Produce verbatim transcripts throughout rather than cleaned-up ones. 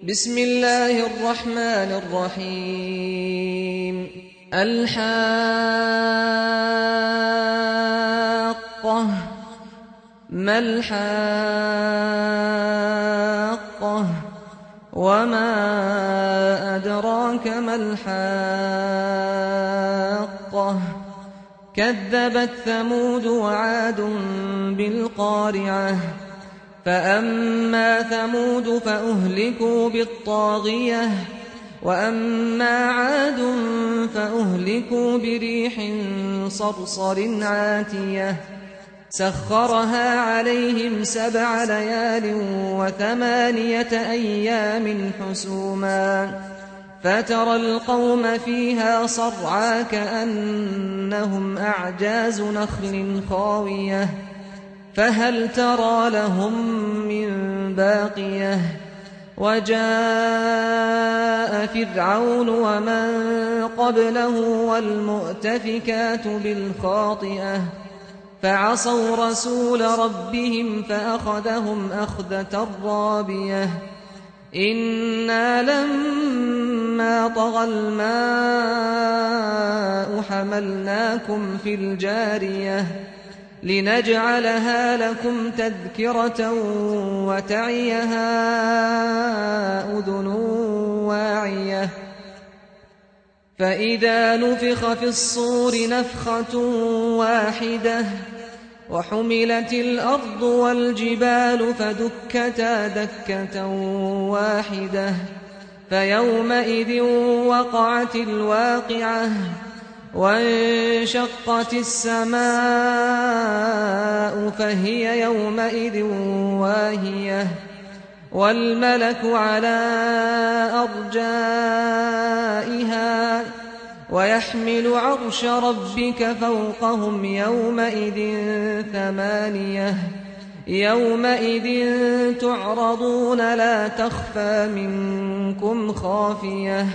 بسم الله الرحمن الرحيم الحاقة ما الحاقة وما أدراك ما الحاقة كذبت ثمود وعاد بالقارعة فأما ثمود فأهلكوا بالطاغية وأما عاد فأهلكوا بريح صرصر عاتية سخرها عليهم سبع ليال وثمانية أيام حسوما فترى القوم فيها صرعى كأنهم أعجاز نخل خاوية فهل ترى لهم من باقية وجاء فرعون ومن قبله والمؤتفكات بالخاطئة فعصوا رسول ربهم فأخذهم أخذة رابية إنا لما طغى الماء حملناكم في الجارية لنجعلها لكم تذكرة وتعيها أذن واعية فإذا نفخ في الصور نفخة واحدة وحملت الأرض والجبال فدكتا دكة واحدة فيومئذ وقعت الواقعة وانشقت السماء فهي يومئذ واهية والملك على أرجائها ويحمل عرش ربك فوقهم يومئذ ثمانية يومئذ تعرضون لا تخفى منكم خافية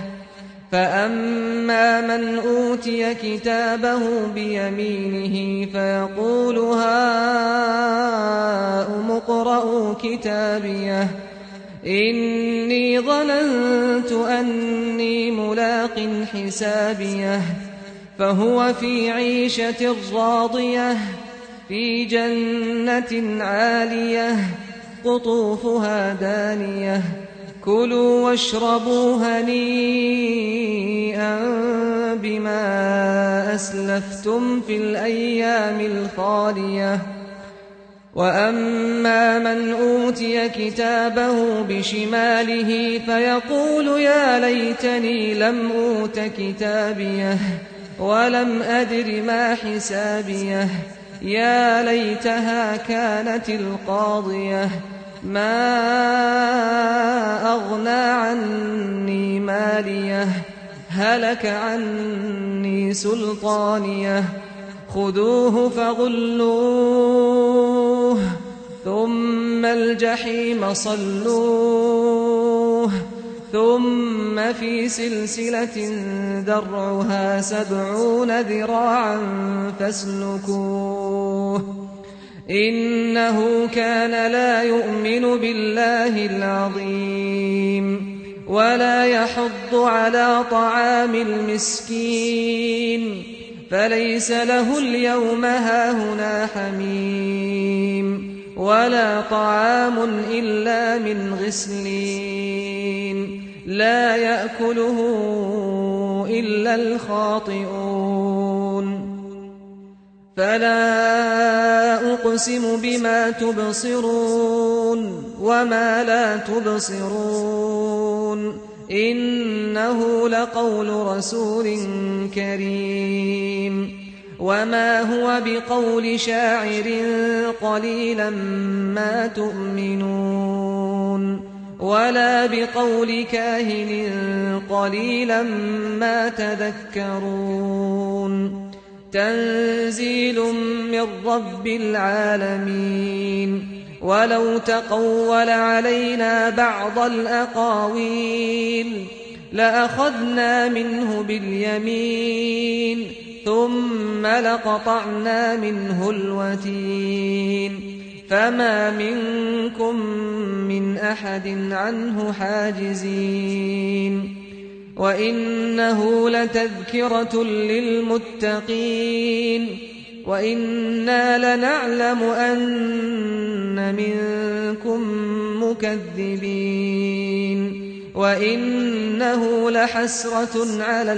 فأما من أوتي كتابه بيمينه فيقول هاؤم اقرءوا كتابيه إني ظننت أني ملاق حسابيه فهو في عيشة راضية في جنة عالية قطوفها دانية كلوا واشربوا هنيئا بما أسلفتم في الأيام الخالية وأما من أوتي كتابه بشماله فيقول يا ليتني لم أوت كتابيه ولم أدر ما حسابيه يا ليتها كانت القاضية ما أغنى عني ماليه هلك عني سلطانيه خذوه فغلوه ثم الجحيم صلوه ثم في سلسلة درعها سبعون ذراعا فاسلكوه إنه كان لا يؤمن بالله العظيم ولا يحض على طعام المسكين فليس له اليوم هاهنا حميم ولا طعام إلا من غسلين لا يأكله إلا الخاطئون فلا أقسم بما تبصرون وما لا تبصرون إنه لقول رسول كريم وما هو بقول شاعر قليلا ما تؤمنون ولا بقول كاهن قليلا ما تذكرون تنزيل من رب العالمين ولو تقول علينا بعض الأقاويل لأخذنا منه باليمين ثم لقطعنا منه الوتين فما منكم من أحد عنه حاجزين وإنه لتذكرة للمتقين وإنا لنعلم أن منكم مكذبين وإنه لحسرة على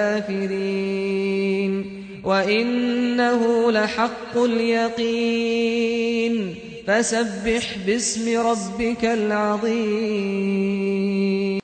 الكافرين وإنه لحق اليقين فسبح باسم ربك العظيم.